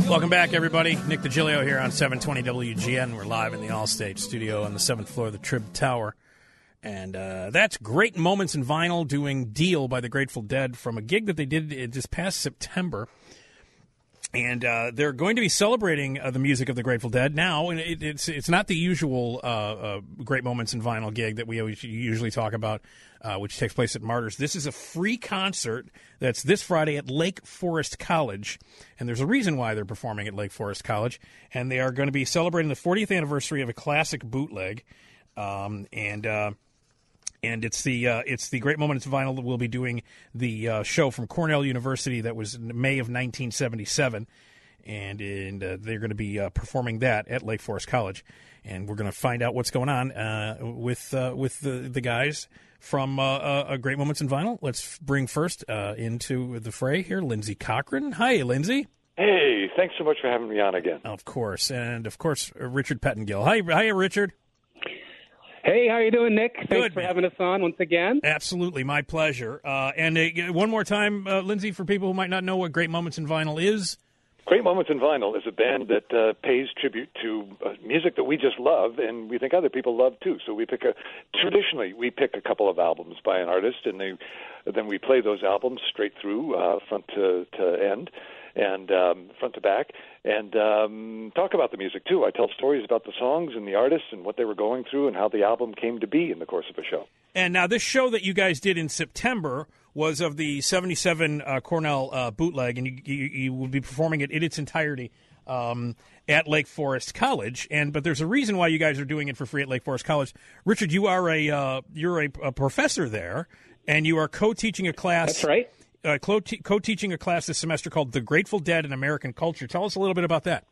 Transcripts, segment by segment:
Welcome back, everybody. Nick DiGilio here on 720 WGN. We're live in the Allstate studio on the 7th floor of the Trib Tower. And that's Great Moments in Vinyl doing Deal by the Grateful Dead from a gig that they did this past September. And they're going to be celebrating the music of the Grateful Dead now. And it's not the usual Great Moments in Vinyl gig that we usually talk about, which takes place at Martyrs. This is a free concert that's this Friday at Lake Forest College. And there's a reason why they're performing at Lake Forest College. And they are going to be celebrating the 40th anniversary of a classic bootleg. And it's the Great Moments of Vinyl that will be doing the show from Cornell University that was in May of 1977, and they're going to be performing that at Lake Forest College, and we're going to find out what's going on with the guys from Great Moments in Vinyl. Let's bring first into the fray here Lindsey Cochran. Hi, Lindsey. Hey, thanks so much for having me on again. Of course, and of course Richard Pettengill. Hi, Richard. Hey, how you doing, Nick? Thanks Good, for man. having us on once again. Absolutely, my pleasure. And one more time, Lindsey, for people who might not know what Great Moments in Vinyl is. Great Moments in Vinyl is a band that pays tribute to music that we just love, and we think other people love too. So traditionally we pick a couple of albums by an artist, and then we play those albums straight through, front to end, and front to back, and talk about the music too. I tell stories about the songs and the artists and what they were going through and how the album came to be in the course of a show. And now this show that you guys did in September was of the 77 Cornell bootleg, and you will be performing it in its entirety at Lake Forest College. But there's a reason why you guys are doing it for free at Lake Forest College. Richard, you are a professor there, and you are co-teaching a class. That's right. Co-teaching a class this semester called The Grateful Dead and American Culture. Tell us a little bit about that.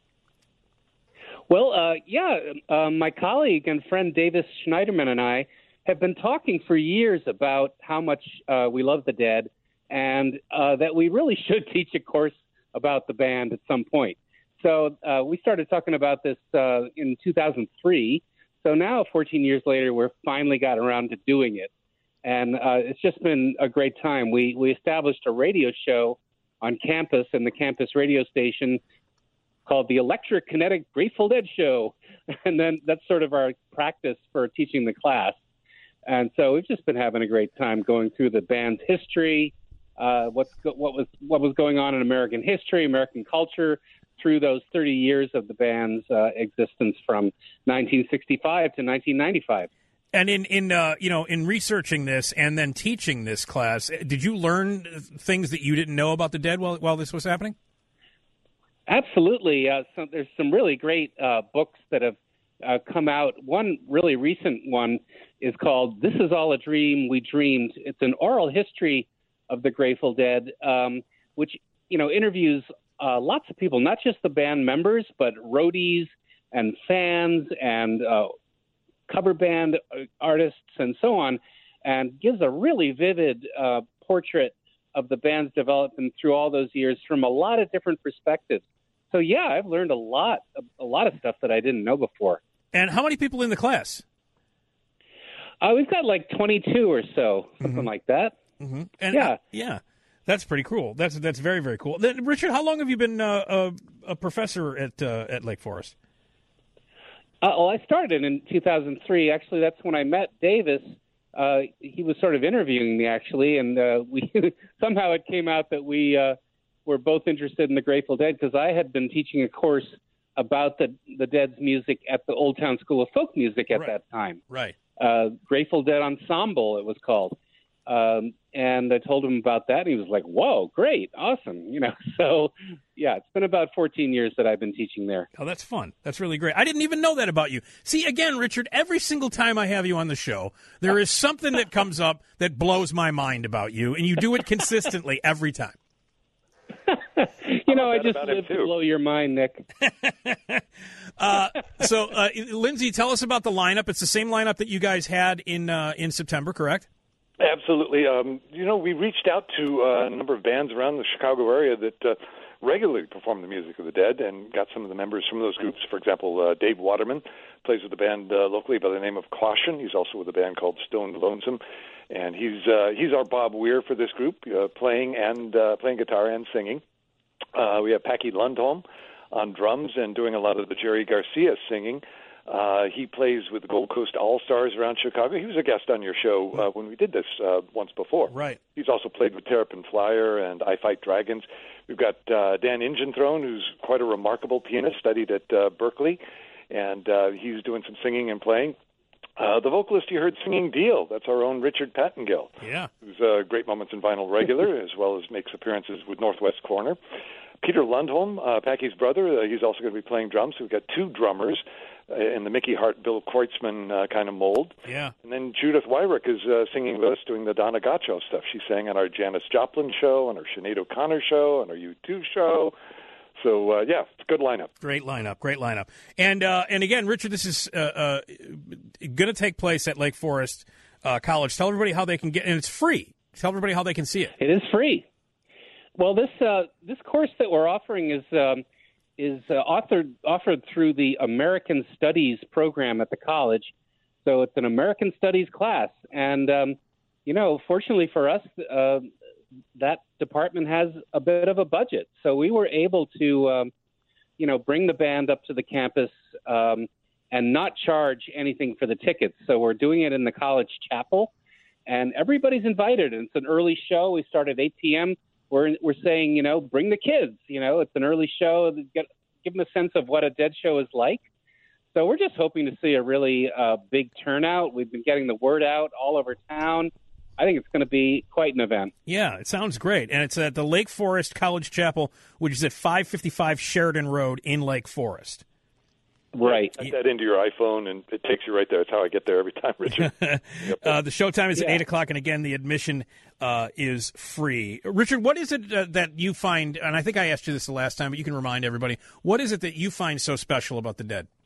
Well, my colleague and friend Davis Schneiderman and I have been talking for years about how much we love the Dead, and that we really should teach a course about the band at some point. So we started talking about this in 2003. So now, 14 years later, we're finally got around to doing it. And it's just been a great time. We established a radio show on campus in the campus radio station called the Electric Kinetic Grateful Dead Show. And then that's sort of our practice for teaching the class. And so we've just been having a great time going through the band's history, what was going on in American history, American culture, through those 30 years of the band's existence from 1965 to 1995. And in researching this and then teaching this class, did you learn things that you didn't know about the Dead while this was happening? Absolutely. So there's some really great books that have come out. One really recent one is called "This Is All a Dream We Dreamed." It's an oral history of the Grateful Dead, which interviews lots of people, not just the band members, but roadies and fans and cover band artists and so on, and gives a really vivid portrait of the band's development through all those years from a lot of different perspectives. So yeah, I've learned a lot of stuff that I didn't know before. And how many people in the class? We've got like 22 or so, something like that. Mm-hmm. And yeah, that's pretty cool. That's very, very cool. Then, Richard, how long have you been a professor at Lake Forest? Well, I started in 2003. Actually, that's when I met Davis. He was sort of interviewing me, actually, and we somehow it came out that we were both interested in the Grateful Dead because I had been teaching a course about the Dead's music at the Old Town School of Folk Music at that time. Right. Grateful Dead Ensemble, it was called. And I told him about that, and he was like, whoa, great, awesome. So, yeah, it's been about 14 years that I've been teaching there. Oh, that's fun. That's really great. I didn't even know that about you. See, again, Richard, every single time I have you on the show, there is something that comes up that blows my mind about you, and you do it consistently every time. I just live to blow your mind, Nick. So, Lindsey, tell us about the lineup. It's the same lineup that you guys had in September, correct? Absolutely. We reached out to a number of bands around the Chicago area that regularly perform the music of the Dead and got some of the members from those groups. For example, Dave Waterman plays with the band locally by the name of Caution. He's also with a band called Stone Lonesome. And he's our Bob Weir for this group, playing guitar and singing. We have Packy Lundholm on drums and doing a lot of the Jerry Garcia singing. He plays with the Gold Coast All-Stars around Chicago. He was a guest on your show when we did this once before. Right. He's also played with Terrapin Flyer and I Fight Dragons. We've got Dan Ingenthrone, who's quite a remarkable pianist, studied at Berkeley, and he's doing some singing and playing. The vocalist you heard singing Deal, that's our own Richard Pattengill, who's a Great Moments in Vinyl regular, as well as makes appearances with Northwest Corner. Peter Lundholm, Packy's brother, he's also going to be playing drums. So we've got two drummers in the Mickey Hart, Bill Kreutzmann kind of mold. Yeah. And then Judith Wyrick is singing with us, doing the Donna Gaccio stuff. She sang on our Janis Joplin show, on our Sinead O'Connor show, on our U2 show. So, it's a good lineup. Great lineup. And again, Richard, this is going to take place at Lake Forest College. Tell everybody how they can get, and it's free. Tell everybody how they can see it. It is free. Well, this course that we're offering is offered through the American Studies program at the college. So it's an American Studies class. And, fortunately for us, that department has a bit of a budget. So we were able to, bring the band up to the campus and not charge anything for the tickets. So we're doing it in the college chapel. And everybody's invited. And it's an early show. We start at 8 p.m. We're saying, bring the kids. It's an early show. Give them a sense of what a Dead show is like. So we're just hoping to see a really big turnout. We've been getting the word out all over town. I think it's going to be quite an event. Yeah, it sounds great. And it's at the Lake Forest College Chapel, which is at 555 Sheridan Road in Lake Forest. Right. Put that into your iPhone, and it takes you right there. That's how I get there every time, Richard. The showtime is at 8 o'clock, and again, the admission is free. Richard, what is it that you find, and I think I asked you this the last time, but you can remind everybody, what is it that you find so special about the Dead?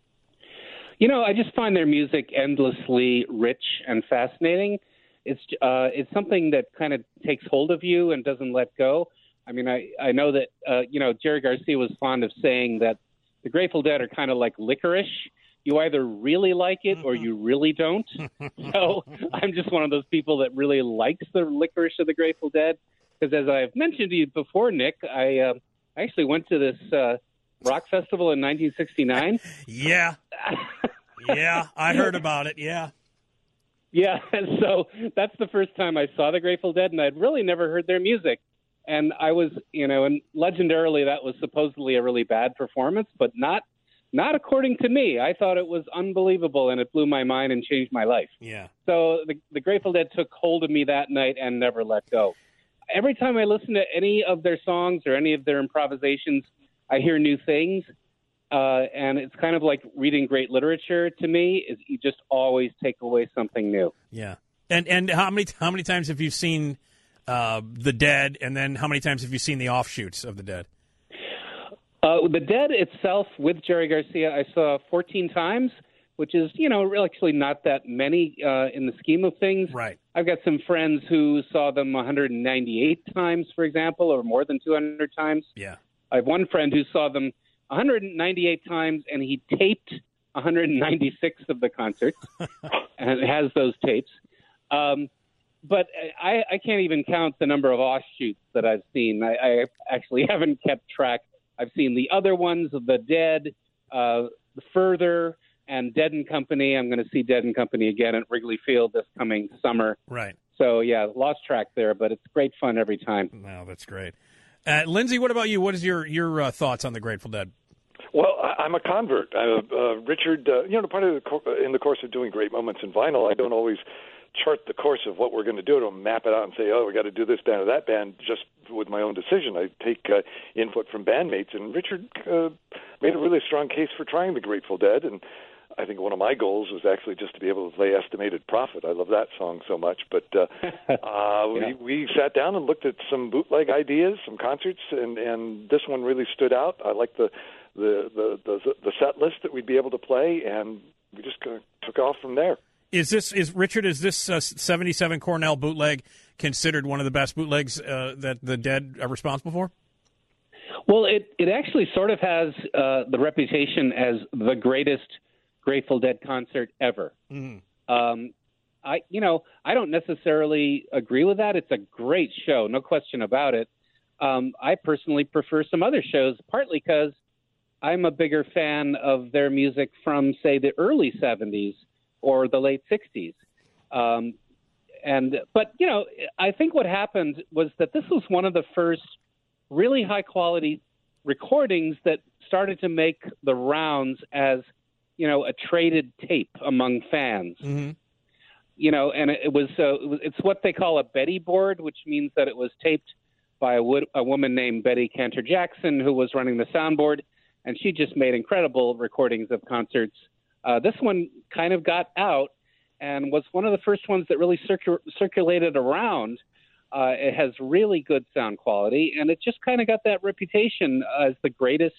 I just find their music endlessly rich and fascinating. It's something that kind of takes hold of you and doesn't let go. I mean, I know that, Jerry Garcia was fond of saying that the Grateful Dead are kind of like licorice. You either really like it or you really don't. So I'm just one of those people that really likes the licorice of the Grateful Dead. Because as I've mentioned to you before, Nick, I actually went to this rock festival in 1969. Yeah. Yeah, I heard about it, yeah. Yeah, and so that's the first time I saw the Grateful Dead, and I'd really never heard their music. And I was, and legendarily that was supposedly a really bad performance, but not according to me. I thought it was unbelievable, and it blew my mind and changed my life. Yeah. So the Grateful Dead took hold of me that night and never let go. Every time I listen to any of their songs or any of their improvisations, I hear new things, and it's kind of like reading great literature to me. Is you just always take away something new. Yeah. And how many times have you seen the Dead, and then how many times have you seen the offshoots of the Dead? The Dead itself with Jerry Garcia, I saw 14 times, which is, really actually not that many in the scheme of things. Right. I've got some friends who saw them 198 times, for example, or more than 200 times. Yeah. I have one friend who saw them 198 times, and he taped 196 of the concerts and has those tapes. But I can't even count the number of offshoots that I've seen. I actually haven't kept track. I've seen the other ones, The Dead, The Further, and Dead and Company. I'm going to see Dead and Company again at Wrigley Field this coming summer. Right. So, yeah, lost track there, but it's great fun every time. Wow, that's great. Lindsay, what about you? What is your thoughts on the Grateful Dead? Well, I'm a convert. Richard, part of in the course of doing Great Moments in Vinyl, I don't always chart the course of what we're going to do. I don't map it out and say, we got to do this band or that band just with my own decision. I take input from bandmates, and Richard made a really strong case for trying the Grateful Dead, and I think one of my goals was actually just to be able to play Estimated Profit. I love that song so much. But we sat down and looked at some bootleg ideas, some concerts, and this one really stood out. I liked the set list that we'd be able to play, and we just took off from there. Is this 77 Cornell bootleg considered one of the best bootlegs that the Dead are responsible for? Well, it actually sort of has the reputation as the greatest Grateful Dead concert ever. Mm-hmm. I don't necessarily agree with that. It's a great show, no question about it. I personally prefer some other shows, partly because I'm a bigger fan of their music from, say, the early 70s or the late 60s. But, you know, I think what happened was that this was one of the first really high-quality recordings that started to make the rounds as, you know, a traded tape among fans. Mm-hmm. You know, and it's what they call a Betty board, which means that it was taped by a woman named Betty Cantor Jackson, who was running the soundboard, and she just made incredible recordings of concerts. This one kind of got out and was one of the first ones that really circulated around. It has really good sound quality, and it just kind of got that reputation as the greatest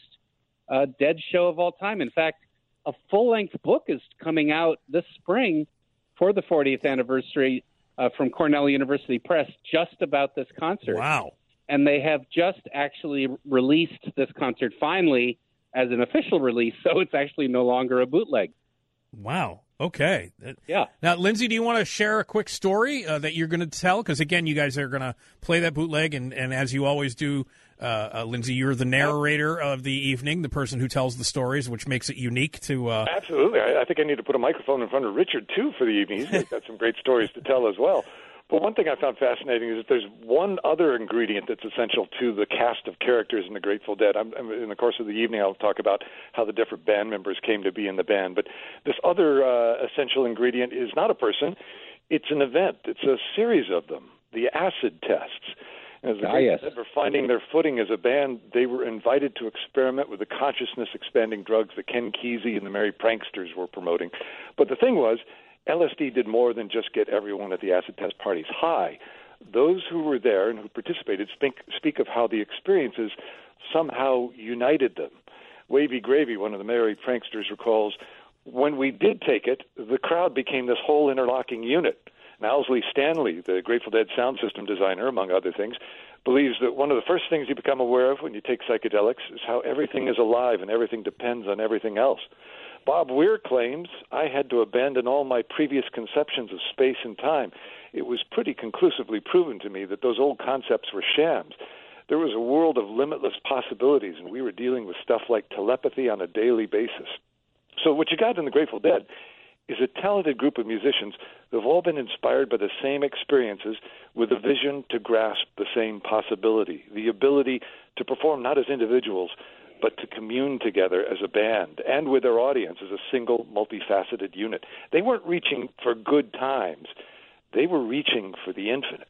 Dead show of all time. In fact, a full-length book is coming out this spring for the 40th anniversary from Cornell University Press just about this concert. Wow. And they have just actually released this concert finally as an official release, so it's actually no longer a bootleg. Wow. Okay. Yeah. Now, Lindsay, do you want to share a quick story that you're going to tell? Because, again, you guys are going to play that bootleg, and as you always do, Lindsay, you're the narrator of the evening, the person who tells the stories, which makes it unique to... Absolutely. I think I need to put a microphone in front of Richard, too, for the evening. He's got some great stories to tell as well. But one thing I found fascinating is that there's one other ingredient that's essential to the cast of characters in the Grateful Dead. In the course of the evening, I'll talk about how the different band members came to be in the band. But this other essential ingredient is not a person. It's an event. It's a series of them, the acid tests. As the Grateful Dead were finding their footing as a band, they were invited to experiment with the consciousness-expanding drugs that Ken Kesey and the Merry Pranksters were promoting. But the thing was, LSD did more than just get everyone at the acid test parties high. Those who were there and who participated speak of how the experiences somehow united them. Wavy Gravy, one of the Merry Pranksters, recalls, when we did take it, the crowd became this whole interlocking unit. Now, Owsley Stanley, the Grateful Dead sound system designer, among other things, believes that one of the first things you become aware of when you take psychedelics is how everything is alive and everything depends on everything else. Bob Weir claims, I had to abandon all my previous conceptions of space and time. It was pretty conclusively proven to me that those old concepts were shams. There was a world of limitless possibilities, and we were dealing with stuff like telepathy on a daily basis. So what you got in the Grateful Dead is a talented group of musicians who have all been inspired by the same experiences with a vision to grasp the same possibility, the ability to perform not as individuals, but to commune together as a band and with their audience as a single, multifaceted unit. They weren't reaching for good times. They were reaching for the infinite.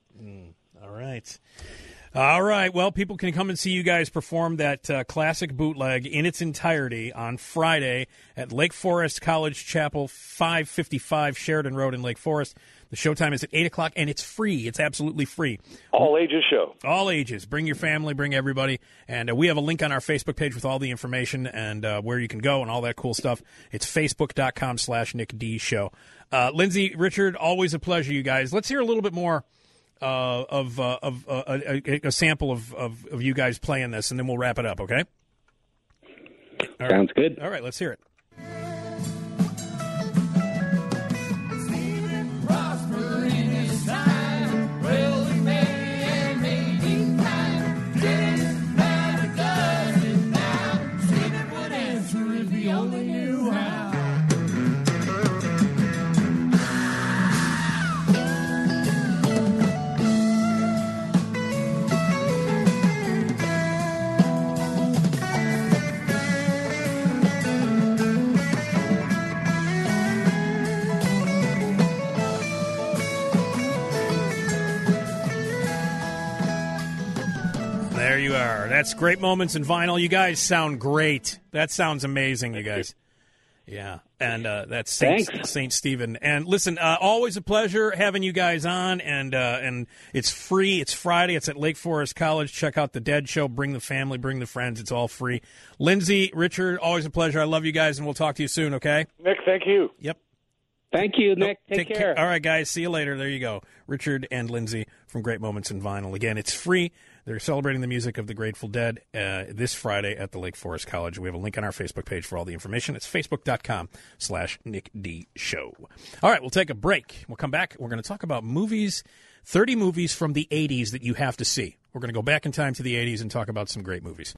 All right. All right. Well, people can come and see you guys perform that classic bootleg in its entirety on Friday at Lake Forest College Chapel, 555 Sheridan Road in Lake Forest. The showtime is at 8 o'clock, and it's free. It's absolutely free. All ages show. All ages. Bring your family, bring everybody. And we have a link on our Facebook page with all the information and where you can go and all that cool stuff. It's facebook.com/Nick D Show. Lindsay, Richard, always a pleasure, you guys. Let's hear a little bit more of a sample of you guys playing this, and then we'll wrap it up, okay? Sounds good. All right, let's hear it. There you are. That's Great Moments in Vinyl. You guys sound great. That sounds amazing, you guys. Yeah, and that's St. Stephen. And listen, always a pleasure having you guys on, and it's free. It's Friday. It's at Lake Forest College. Check out the Dead Show. Bring the family. Bring the friends. It's all free. Lindsay, Richard, always a pleasure. I love you guys, and we'll talk to you soon, okay? Nick, thank you. Yep. Thank you, Nick. Take care. All right, guys. See you later. There you go. Richard and Lindsay from Great Moments in Vinyl. Again, it's free. They're celebrating the music of the Grateful Dead this Friday at the Lake Forest College. We have a link on our Facebook page for all the information. It's facebook.com/Nick D Show. All right, we'll take a break. We'll come back. We're going to talk about movies 30 movies from the 80s that you have to see. We're going to go back in time to the 80s and talk about some great movies.